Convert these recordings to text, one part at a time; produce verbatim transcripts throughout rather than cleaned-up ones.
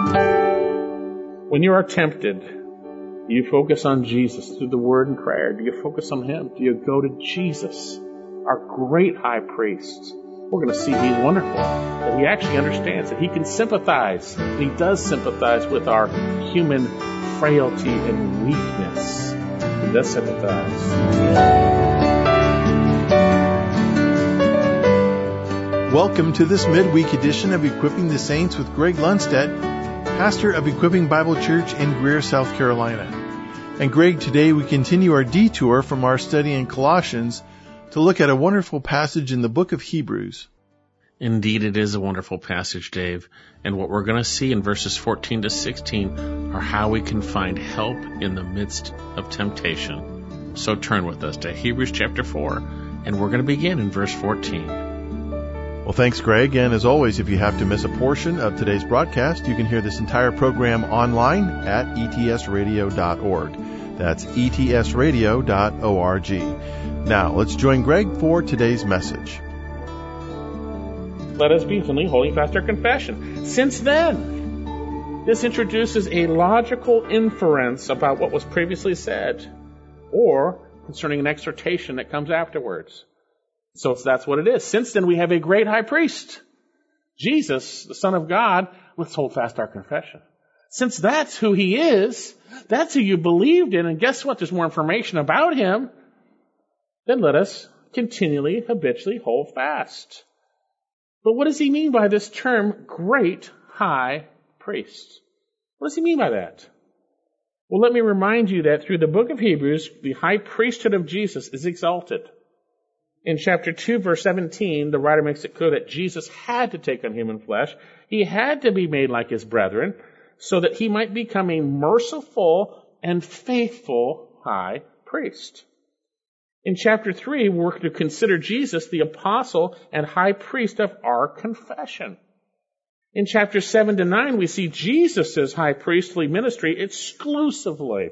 When you are tempted, do you focus on Jesus through the word and prayer? Do you focus on Him? Do you go to Jesus, our great high priest? We're going to see He's wonderful, that He actually understands, that He can sympathize, and He does sympathize with our human frailty and weakness. He does sympathize. Welcome to this midweek edition of Equipping the Saints with Greg Lundstedt, pastor of Equipping Bible Church in Greer, South Carolina. And Greg, today we continue our detour from our study in Colossians to look at a wonderful passage in the book of Hebrews. Indeed, it is a wonderful passage, Dave. And what we're going to see in verses fourteen to sixteen are how we can find help in the midst of temptation. So turn with us to Hebrews chapter four, and we're going to begin in verse fourteen. Well, thanks, Greg. And as always, if you have to miss a portion of today's broadcast, you can hear this entire program online at e t s radio dot org. That's e t s radio dot org. Now, let's join Greg for today's message. Let us be fully holding fast our confession. Since then, this introduces a logical inference about what was previously said, or concerning an exhortation that comes afterwards. So that's what it is. Since then, we have a great high priest, Jesus, the Son of God. Let's hold fast our confession. Since that's who He is, that's who you believed in, and guess what? There's more information about Him. Then let us continually, habitually hold fast. But what does He mean by this term, great high priest? What does He mean by that? Well, let me remind you that through the book of Hebrews, the high priesthood of Jesus is exalted. In chapter two, verse seventeen, the writer makes it clear that Jesus had to take on human flesh. He had to be made like His brethren so that He might become a merciful and faithful high priest. In chapter three, we're to consider Jesus the apostle and high priest of our confession. In chapters seven to nine, we see Jesus' high priestly ministry exclusively.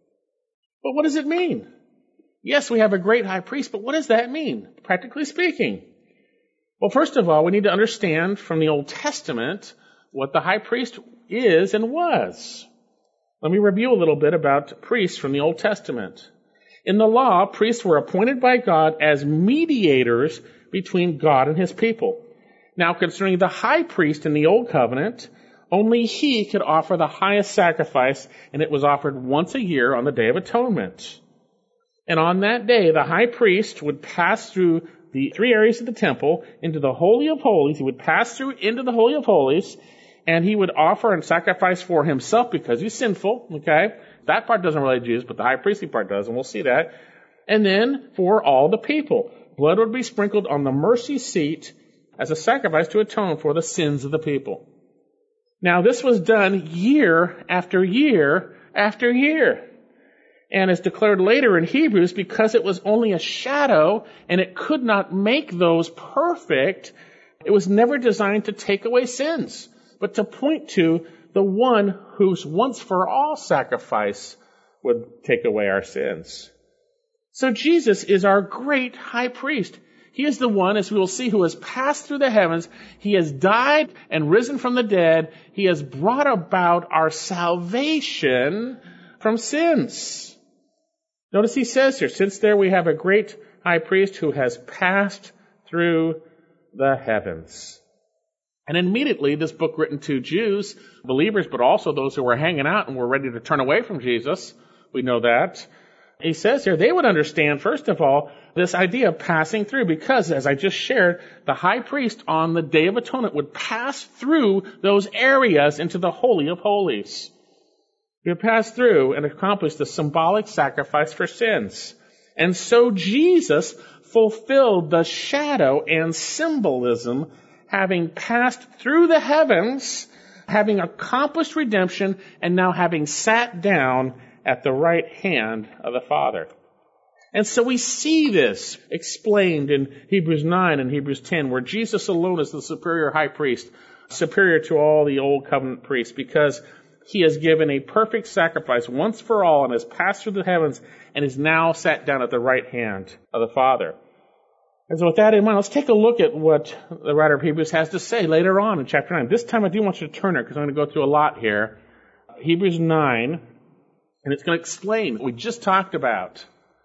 But what does it mean? Yes, we have a great high priest, but what does that mean, practically speaking? Well, first of all, we need to understand from the Old Testament what the high priest is and was. Let me review a little bit about priests from the Old Testament. In the law, priests were appointed by God as mediators between God and His people. Now, concerning the high priest in the Old Covenant, only he could offer the highest sacrifice, and it was offered once a year on the Day of Atonement. And on that day, the high priest would pass through the three areas of the temple into the Holy of Holies. He would pass through into the Holy of Holies, and he would offer and sacrifice for himself because he's sinful, okay? That part doesn't relate to Jesus, but the high priestly part does, and we'll see that. And then for all the people, blood would be sprinkled on the mercy seat as a sacrifice to atone for the sins of the people. Now, this was done year after year after year. And as declared later in Hebrews, because it was only a shadow and it could not make those perfect, it was never designed to take away sins, but to point to the one whose once for all sacrifice would take away our sins. So Jesus is our great high priest. He is the one, as we will see, who has passed through the heavens. He has died and risen from the dead. He has brought about our salvation from sins. Notice he says here, since there we have a great high priest who has passed through the heavens. And immediately this book written to Jews, believers, but also those who were hanging out and were ready to turn away from Jesus, we know that. He says here, they would understand, first of all, this idea of passing through, because as I just shared, the high priest on the Day of Atonement would pass through those areas into the Holy of Holies. He would pass through and accomplish the symbolic sacrifice for sins. And so Jesus fulfilled the shadow and symbolism, having passed through the heavens, having accomplished redemption, and now having sat down at the right hand of the Father. And so we see this explained in Hebrews nine and Hebrews ten, where Jesus alone is the superior high priest, superior to all the old covenant priests, because he has given a perfect sacrifice once for all and has passed through the heavens and is now sat down at the right hand of the Father. And so with that in mind, let's take a look at what the writer of Hebrews has to say later on in chapter nine. This time I do want you to turn there because I'm going to go through a lot here. Hebrews nine, and it's going to explain what we just talked about.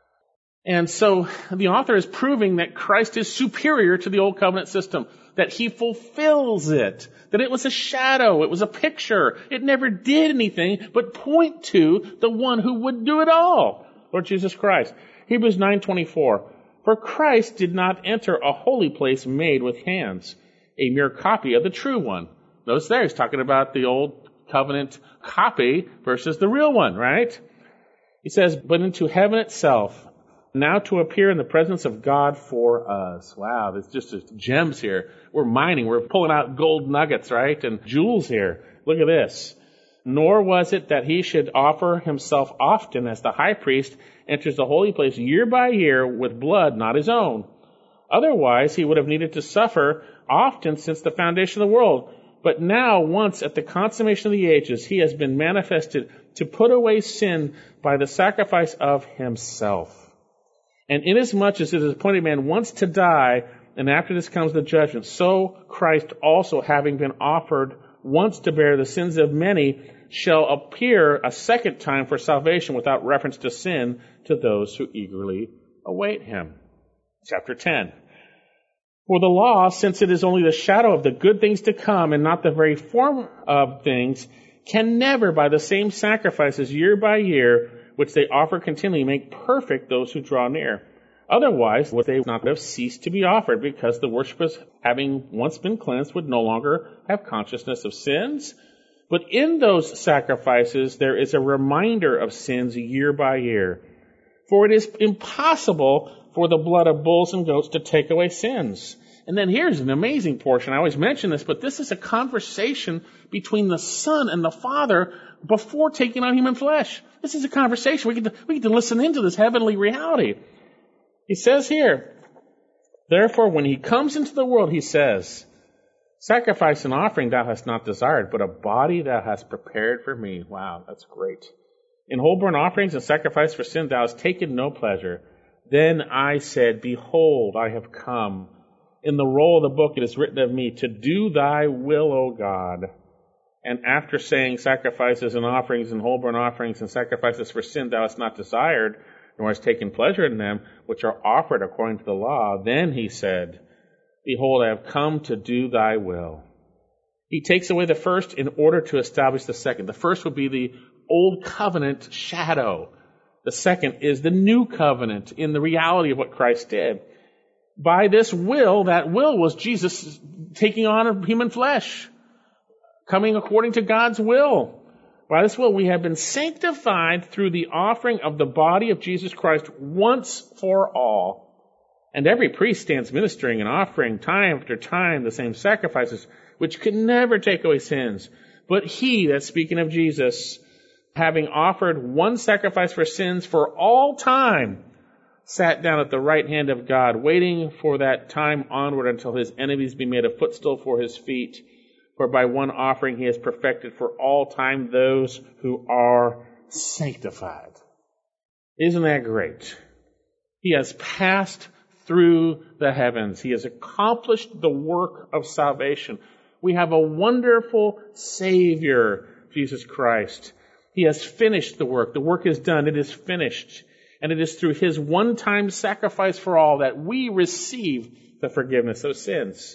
And so the author is proving that Christ is superior to the old covenant system, that he fulfills it, that it was a shadow, it was a picture, it never did anything but point to the one who would do it all, Lord Jesus Christ. Hebrews nine twenty-four. For Christ did not enter a holy place made with hands, a mere copy of the true one. Notice there, he's talking about the old covenant copy versus the real one, right? He says, but into heaven itself, now to appear in the presence of God for us. Wow, there's just gems here. We're mining, we're pulling out gold nuggets, right? And jewels here. Look at this. Nor was it that he should offer himself often as the high priest enters the holy place year by year with blood not his own. Otherwise, he would have needed to suffer often since the foundation of the world. But now, once at the consummation of the ages, he has been manifested to put away sin by the sacrifice of himself. And inasmuch as it is appointed man once to die, and after this comes the judgment, so Christ also, having been offered once to bear the sins of many, shall appear a second time for salvation without reference to sin to those who eagerly await him. Chapter ten. For the law, since it is only the shadow of the good things to come and not the very form of things, can never, by the same sacrifices year by year, which they offer continually, make perfect those who draw near. Otherwise, would they not have ceased to be offered, because the worshippers, having once been cleansed, would no longer have consciousness of sins? But in those sacrifices, there is a reminder of sins year by year. For it is impossible for the blood of bulls and goats to take away sins. And then here's an amazing portion. I always mention this, but this is a conversation between the Son and the Father before taking on human flesh. This is a conversation. We get to, we get to listen into this heavenly reality. He says here, therefore, when he comes into the world, he says, sacrifice and offering thou hast not desired, but a body thou hast prepared for me. Wow, that's great. In whole burnt offerings and sacrifice for sin thou hast taken no pleasure. Then I said, behold, I have come. In the roll of the book it is written of me, to do thy will, O God. And after saying sacrifices and offerings and whole burnt offerings and sacrifices for sin thou hast not desired, nor hast taken pleasure in them, which are offered according to the law, then he said, behold, I have come to do thy will. He takes away the first in order to establish the second. The first would be the old covenant shadow. The second is the new covenant in the reality of what Christ did. By this will, that will was Jesus taking on human flesh, coming according to God's will. By this will, we have been sanctified through the offering of the body of Jesus Christ once for all. And every priest stands ministering and offering time after time the same sacrifices, which can never take away sins. But he, that's speaking of Jesus, having offered one sacrifice for sins for all time, sat down at the right hand of God, waiting for that time onward until his enemies be made a footstool for his feet. For by one offering he has perfected for all time those who are sanctified. Isn't that great? He has passed through the heavens. He has accomplished the work of salvation. We have a wonderful Savior, Jesus Christ. He has finished the work. The work is done. It is finished. And it is through his one-time sacrifice for all that we receive the forgiveness of sins.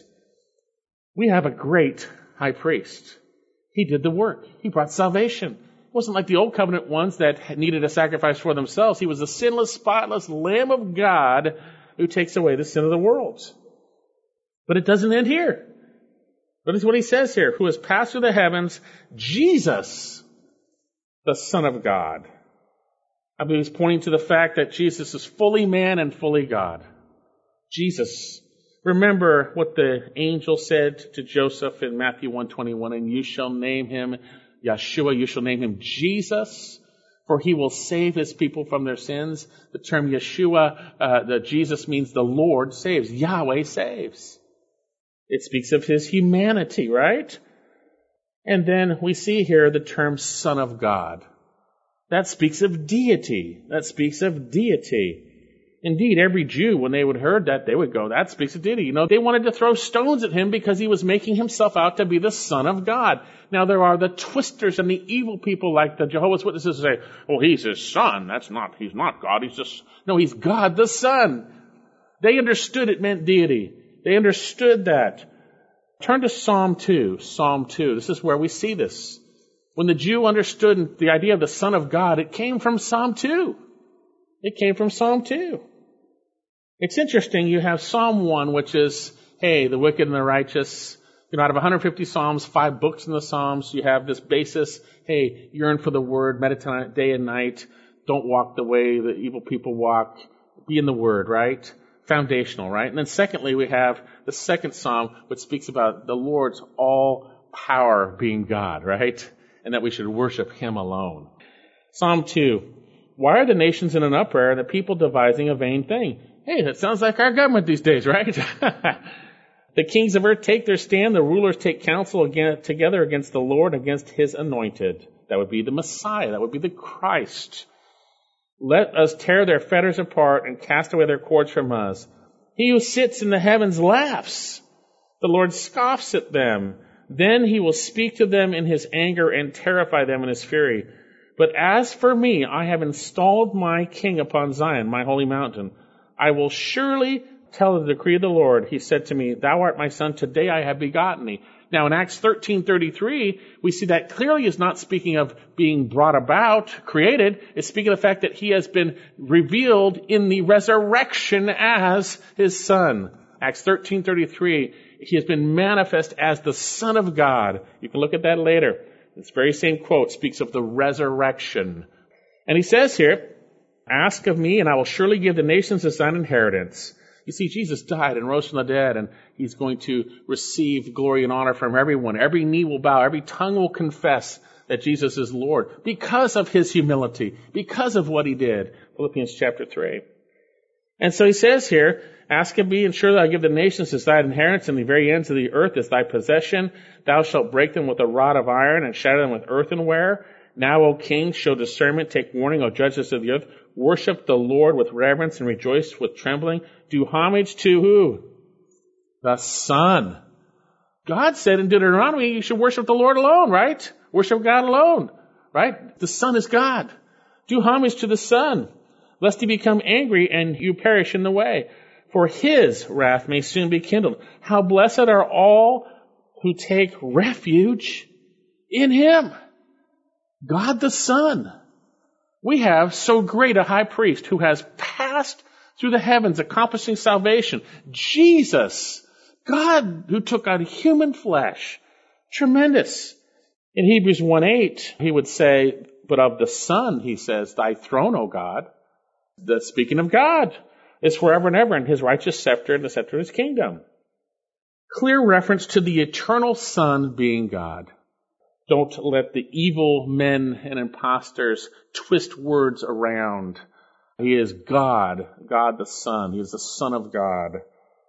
We have a great high priest. He did the work. He brought salvation. It wasn't like the old covenant ones that needed a sacrifice for themselves. He was the sinless, spotless Lamb of God who takes away the sin of the world. But it doesn't end here. Notice what he says here. Who has passed through the heavens, Jesus, the Son of God. I believe he's pointing to the fact that Jesus is fully man and fully God. Jesus. Remember what the angel said to Joseph in Matthew one twenty-one, and you shall name him Yeshua, you shall name him Jesus, for he will save his people from their sins. The term Yeshua, uh, the Jesus means the Lord saves. Yahweh saves. It speaks of his humanity, right? And then we see here the term Son of God. That speaks of deity. That speaks of deity. Indeed, every Jew, when they would heard that, they would go, that speaks of deity. You know, they wanted to throw stones at him because he was making himself out to be the Son of God. Now, there are the twisters and the evil people like the Jehovah's Witnesses who say, well, he's his son. That's not, he's not God. He's just, no, he's God the Son. They understood it meant deity. They understood that. Turn to Psalm two. Psalm two. This is where we see this. When the Jew understood the idea of the Son of God, it came from Psalm two. It came from Psalm two. It's interesting. You have Psalm one, which is, hey, the wicked and the righteous. You know, out of one hundred fifty Psalms, five books in the Psalms, you have this basis, hey, yearn for the Word, meditate on it day and night. Don't walk the way the evil people walk. Be in the Word, right? Foundational, right? And then secondly, we have the second Psalm, which speaks about the Lord's all power being God, right? And that we should worship Him alone. Psalm two. Why are the nations in an uproar and the people devising a vain thing? Hey, that sounds like our government these days, right? The kings of earth take their stand. The rulers take counsel again, together against the Lord, against His anointed. That would be the Messiah. That would be the Christ. Let us tear their fetters apart and cast away their cords from us. He who sits in the heavens laughs. The Lord scoffs at them. Then He will speak to them in His anger and terrify them in His fury. But as for me, I have installed my king upon Zion, my holy mountain. I will surely tell the decree of the Lord. He said to me, thou art my son, today I have begotten thee. Now in Acts thirteen thirty-three, we see that clearly is not speaking of being brought about, created. It's speaking of the fact that He has been revealed in the resurrection as His Son. Acts thirteen thirty-three, He has been manifest as the Son of God. You can look at that later. This very same quote speaks of the resurrection. And He says here, ask of me, and I will surely give the nations as thine inheritance. You see, Jesus died and rose from the dead, and He's going to receive glory and honor from everyone. Every knee will bow, every tongue will confess that Jesus is Lord because of His humility, because of what He did. Philippians chapter three. And so He says here, ask of me, and surely I'll give the nations as thine inheritance, and the very ends of the earth as thy possession. Thou shalt break them with a rod of iron, and shatter them with earthenware. Now, O king, show discernment, take warning, O judges of the earth. Worship the Lord with reverence and rejoice with trembling. Do homage to who? The Son. God said in Deuteronomy you should worship the Lord alone, right? Worship God alone, right? The Son is God. Do homage to the Son, lest He become angry and you perish in the way. For His wrath may soon be kindled. How blessed are all who take refuge in Him. God the Son. We have so great a high priest who has passed through the heavens, accomplishing salvation. Jesus, God who took on human flesh. Tremendous. In Hebrews one eight, he would say, but of the Son, he says, thy throne, O God. That's speaking of God. Is forever and ever, and His righteous scepter and the scepter of His kingdom. Clear reference to the eternal Son being God. Don't let the evil men and imposters twist words around. He is God, God the Son. He is the Son of God.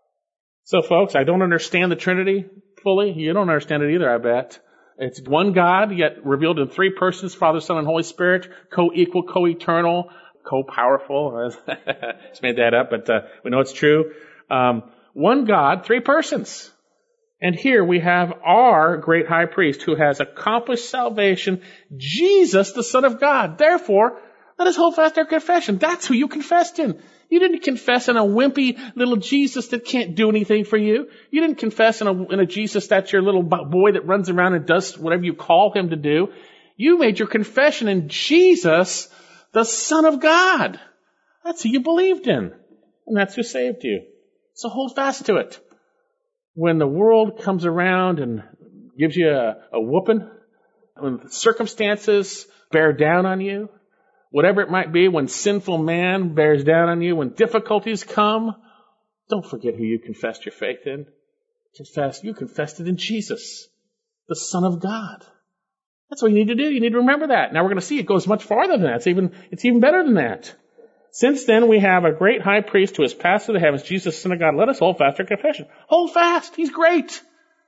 So folks, I don't understand the Trinity fully. You don't understand it either, I bet. It's one God, yet revealed in three persons, Father, Son, and Holy Spirit, co-equal, co-eternal, co-powerful. Just made that up, but uh, we know it's true. Um, one God, three persons. And here we have our great high priest who has accomplished salvation, Jesus, the Son of God. Therefore, let us hold fast our confession. That's who you confessed in. You didn't confess in a wimpy little Jesus that can't do anything for you. You didn't confess in a, in a Jesus that's your little boy that runs around and does whatever you call him to do. You made your confession in Jesus, the Son of God. That's who you believed in. And that's who saved you. So hold fast to it. When the world comes around and gives you a, a whooping, when circumstances bear down on you, whatever it might be, when sinful man bears down on you, when difficulties come, don't forget who you confessed your faith in. Confess, you confessed it in Jesus, the Son of God. That's what you need to do. You need to remember that. Now we're going to see it goes much farther than that. It's even, it's even better than that. Since then, we have a great high priest who has passed through the heavens, Jesus, Son of God. Let us hold fast our confession. Hold fast. He's great.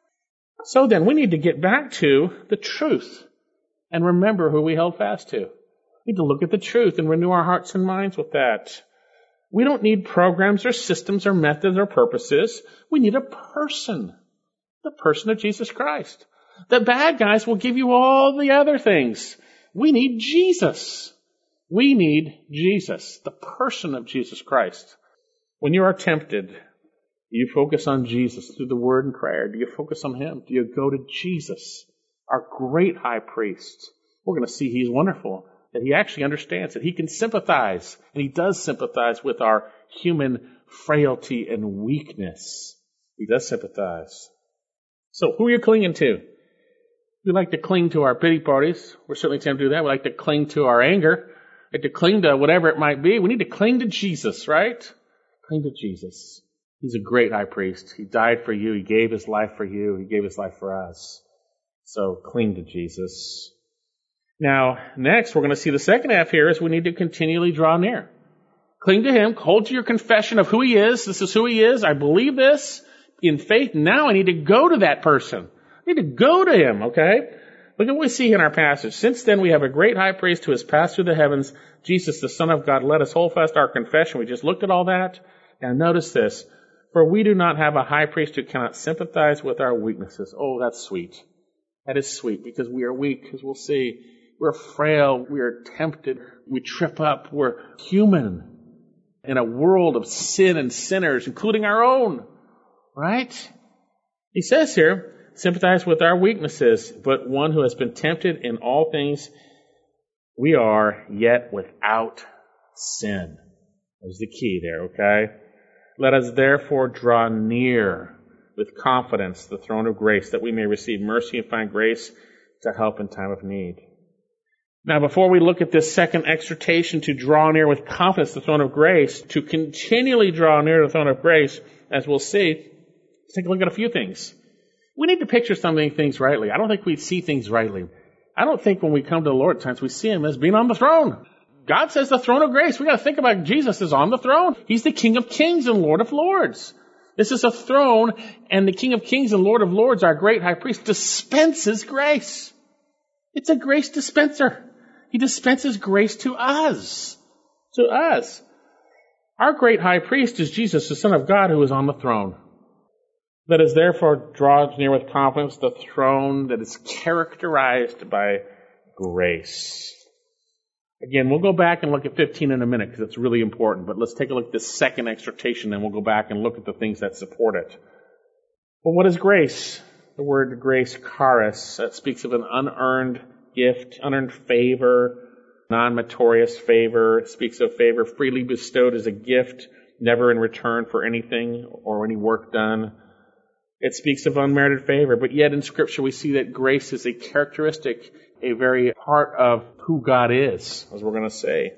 So then, we need to get back to the truth and remember who we held fast to. We need to look at the truth and renew our hearts and minds with that. We don't need programs or systems or methods or purposes. We need a person. The person of Jesus Christ. The bad guys will give you all the other things. We need Jesus. We need Jesus, the person of Jesus Christ. When you are tempted, do you focus on Jesus through the word and prayer? Do you focus on Him? Do you go to Jesus, our great high priest? We're going to see He's wonderful, that He actually understands, that He can sympathize, and He does sympathize with our human frailty and weakness. He does sympathize. So who are you clinging to? We like to cling to our pity parties. We're certainly tempted to do that. We like to cling to our anger. We like to cling to whatever it might be. We need to cling to Jesus, right? Cling to Jesus. He's a great high priest. He died for you. He gave His life for you. He gave His life for us. So cling to Jesus. Now, next, we're going to see the second half here is we need to continually draw near. Cling to Him. Hold to your confession of who He is. This is who He is. I believe this in faith. Now I need to go to that person. I need to go to Him, okay? Look at what we see in our passage. Since then we have a great high priest who has passed through the heavens, Jesus, the Son of God. Let us hold fast our confession. We just looked at all that. Now notice this. For we do not have a high priest who cannot sympathize with our weaknesses. Oh, that's sweet. That is sweet because we are weak, as we'll see. We're frail. We are tempted. We trip up. We're human in a world of sin and sinners, including our own. Right? He says here, sympathize with our weaknesses, but one who has been tempted in all things, we are yet without sin. There's the key there, okay? Let us therefore draw near with confidence the throne of grace, that we may receive mercy and find grace to help in time of need. Now, before we look at this second exhortation to draw near with confidence the throne of grace, to continually draw near the throne of grace, as we'll see, let's take a look at a few things. We need to picture some of these things rightly. I don't think we see things rightly. I don't think when we come to the Lord at times we see Him as being on the throne. God says the throne of grace. We got to think about Jesus as on the throne. He's the King of Kings and Lord of Lords. This is a throne, and the King of Kings and Lord of Lords, our great high priest, dispenses grace. It's a grace dispenser. He dispenses grace to us. To us. Our great high priest is Jesus, the Son of God, who is on the throne. Let us therefore draw near with confidence the throne that is characterized by grace. Again, we'll go back and look at fifteen in a minute because it's really important, but let's take a look at this second exhortation and we'll go back and look at the things that support it. Well, what is grace? The word grace, charis, that speaks of an unearned gift, unearned favor, non-meritorious favor. It speaks of favor freely bestowed as a gift, never in return for anything or any work done. It speaks of unmerited favor, but yet in Scripture we see that grace is a characteristic, a very part of who God is, as we're going to say.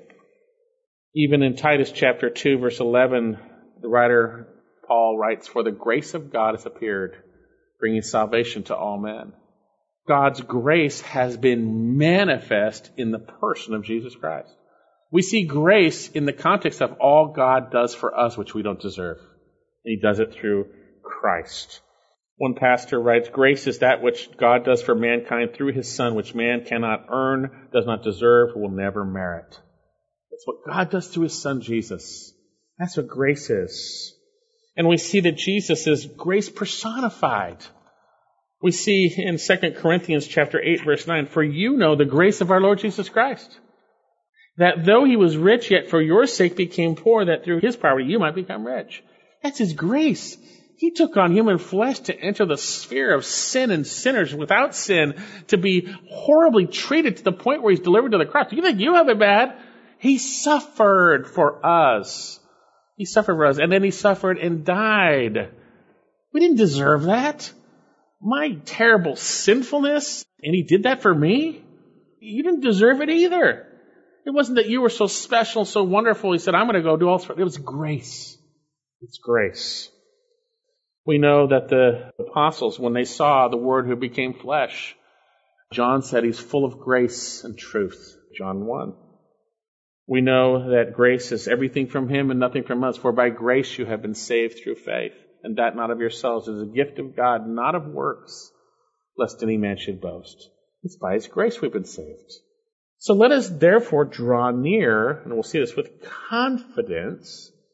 Even in Titus chapter two, verse eleven, the writer Paul writes, "For the grace of God has appeared, bringing salvation to all men." God's grace has been manifest in the person of Jesus Christ. We see grace in the context of all God does for us, which we don't deserve. And He does it through Christ. One pastor writes, "Grace is that which God does for mankind through His Son, which man cannot earn, does not deserve, will never merit." That's what God does through His Son, Jesus. That's what grace is. And we see that Jesus is grace personified. We see in Second Corinthians chapter eight, verse nine, "For you know the grace of our Lord Jesus Christ, that though He was rich, yet for your sake became poor, that through His poverty you might become rich." That's His grace. He took on human flesh to enter the sphere of sin and sinners without sin, to be horribly treated to the point where He's delivered to the cross. You think you have it bad? He suffered for us. He suffered for us, and then He suffered and died. We didn't deserve that. My terrible sinfulness, and He did that for me? You didn't deserve it either. It wasn't that you were so special, so wonderful. He said, "I'm going to go do all this." It was grace. It's grace. We know that the apostles, when they saw the Word who became flesh, John said He's full of grace and truth, John one. We know that grace is everything from Him and nothing from us. "For by grace you have been saved through faith, and that not of yourselves. It is a gift of God, not of works, lest any man should boast." It's by His grace we've been saved. So let us therefore draw near, and we'll see this with confidence,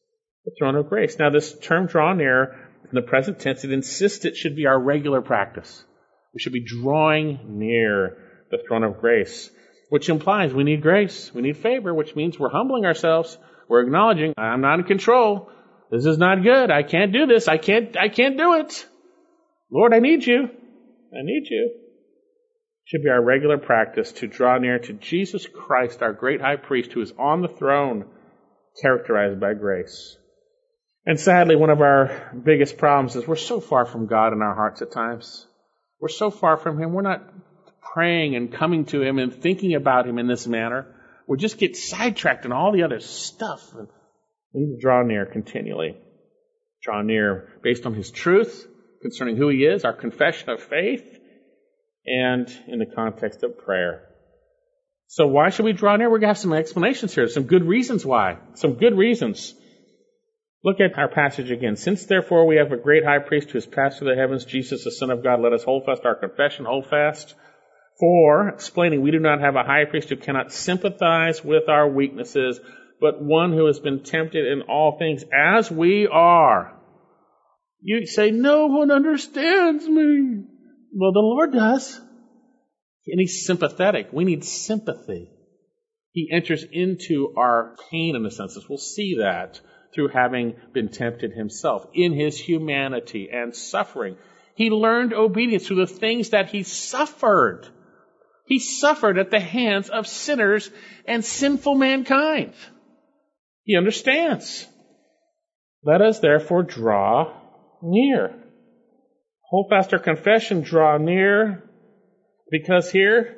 the throne of grace. Now, this term draw near, in the present tense, it insists it should be our regular practice. We should be drawing near the throne of grace, which implies we need grace, we need favor, which means we're humbling ourselves. We're acknowledging, I'm not in control. This is not good. I can't do this. I can't, I can't do it. Lord, I need you. I need you. It should be our regular practice to draw near to Jesus Christ, our great high priest, who is on the throne, characterized by grace. And sadly, one of our biggest problems is we're so far from God in our hearts at times. We're so far from Him. We're not praying and coming to Him and thinking about Him in this manner. We just get sidetracked in all the other stuff. We need to draw near continually. Draw near based on His truth concerning who He is, our confession of faith, and in the context of prayer. So why should we draw near? We're going to have some explanations here, some good reasons why. Some good reasons. Look at our passage again. Since therefore we have a great high priest who has passed through the heavens, Jesus the Son of God, let us hold fast our confession, hold fast. For, explaining, we do not have a high priest who cannot sympathize with our weaknesses, but one who has been tempted in all things as we are. You say, no one understands me. Well, the Lord does. And He's sympathetic. We need sympathy. He enters into our pain in a sense. We'll see that through having been tempted Himself in His humanity and suffering. He learned obedience through the things that He suffered. He suffered at the hands of sinners and sinful mankind. He understands. Let us therefore draw near. Hold fast our confession, draw near, because here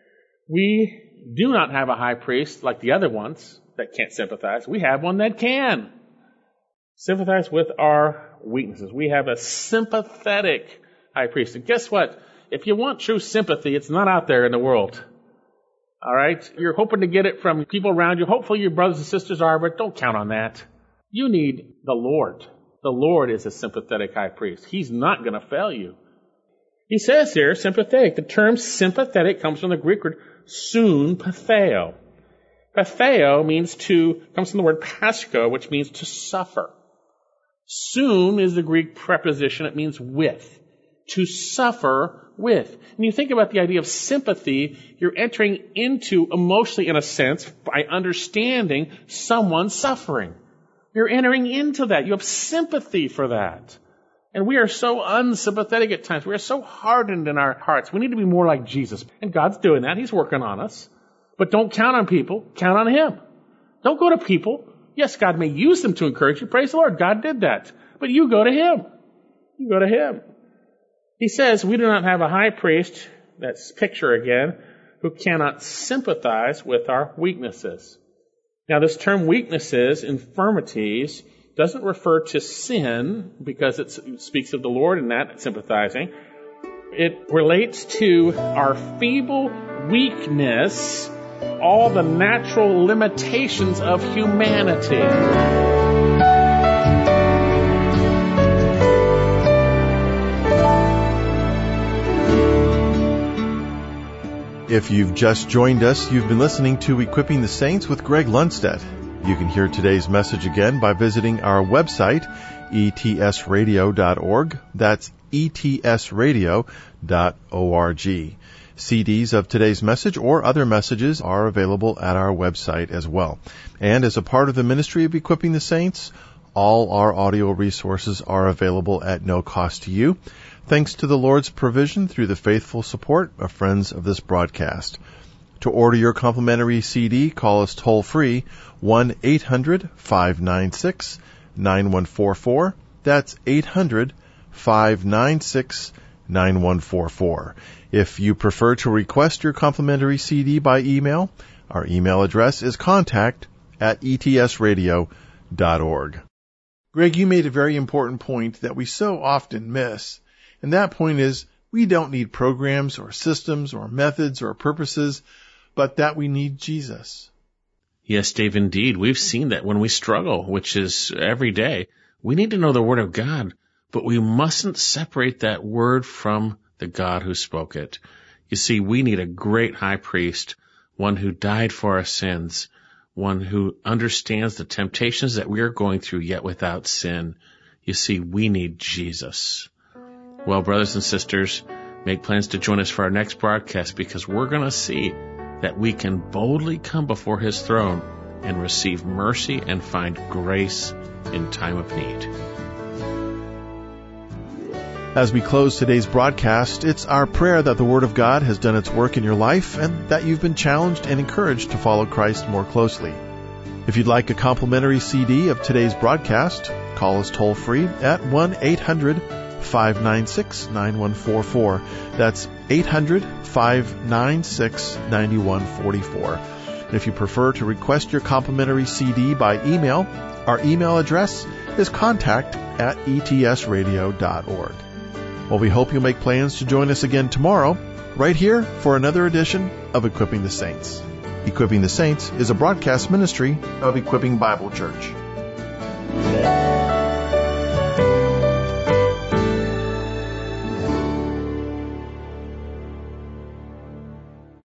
we do not have a high priest like the other ones that can't sympathize. We have one that can sympathize with our weaknesses. We have a sympathetic high priest. And guess what? If you want true sympathy, it's not out there in the world. All right? You're hoping to get it from people around you. Hopefully your brothers and sisters are, but don't count on that. You need the Lord. The Lord is a sympathetic high priest. He's not going to fail you. He says here, sympathetic. The term sympathetic comes from the Greek word soon patheo. Patheo means to, comes from the word pascho, which means to suffer. Soon is the Greek preposition. It means with. To suffer with. And you think about the idea of sympathy, you're entering into, emotionally in a sense, by understanding someone's suffering. You're entering into that. You have sympathy for that. And we are so unsympathetic at times. We are so hardened in our hearts. We need to be more like Jesus. And God's doing that. He's working on us. But don't count on people. Count on Him. Don't go to people. Yes, God may use them to encourage you. Praise the Lord. God did that. But you go to Him. You go to Him. He says, we do not have a high priest, that's picture again, who cannot sympathize with our weaknesses. Now, this term weaknesses, infirmities, doesn't refer to sin because it speaks of the Lord and that sympathizing. It relates to our feeble weakness, all the natural limitations of humanity. If you've just joined us, you've been listening to Equipping the Saints with Greg Lundstedt. You can hear today's message again by visiting our website, e t s radio dot org. That's e t s radio dot org. C Ds of today's message or other messages are available at our website as well. And as a part of the ministry of Equipping the Saints, all our audio resources are available at no cost to you, thanks to the Lord's provision through the faithful support of friends of this broadcast. To order your complimentary C D, call us toll-free, one eight hundred five nine six nine one four four. That's eight hundred five nine six nine one four four. If you prefer to request your complimentary C D by email, our email address is contact at e t s radio dot org. Greg, you made a very important point that we so often miss. And that point is, we don't need programs or systems or methods or purposes, but that we need Jesus. Yes, Dave, indeed. We've seen that when we struggle, which is every day. We need to know the Word of God, but we mustn't separate that Word from the God who spoke it. You see, we need a great high priest, one who died for our sins, one who understands the temptations that we are going through, yet without sin. You see, we need Jesus. Well, brothers and sisters, make plans to join us for our next broadcast, because we're going to see that we can boldly come before His throne and receive mercy and find grace in time of need. As we close today's broadcast, it's our prayer that the Word of God has done its work in your life and that you've been challenged and encouraged to follow Christ more closely. If you'd like a complimentary C D of today's broadcast, call us toll-free at one eight hundred five nine six nine one four four. That's eight hundred five nine six nine one four four. And if you prefer to request your complimentary C D by email, our email address is contact at e t s radio dot org. Well, we hope you'll make plans to join us again tomorrow, right here for another edition of Equipping the Saints. Equipping the Saints is a broadcast ministry of Equipping Bible Church.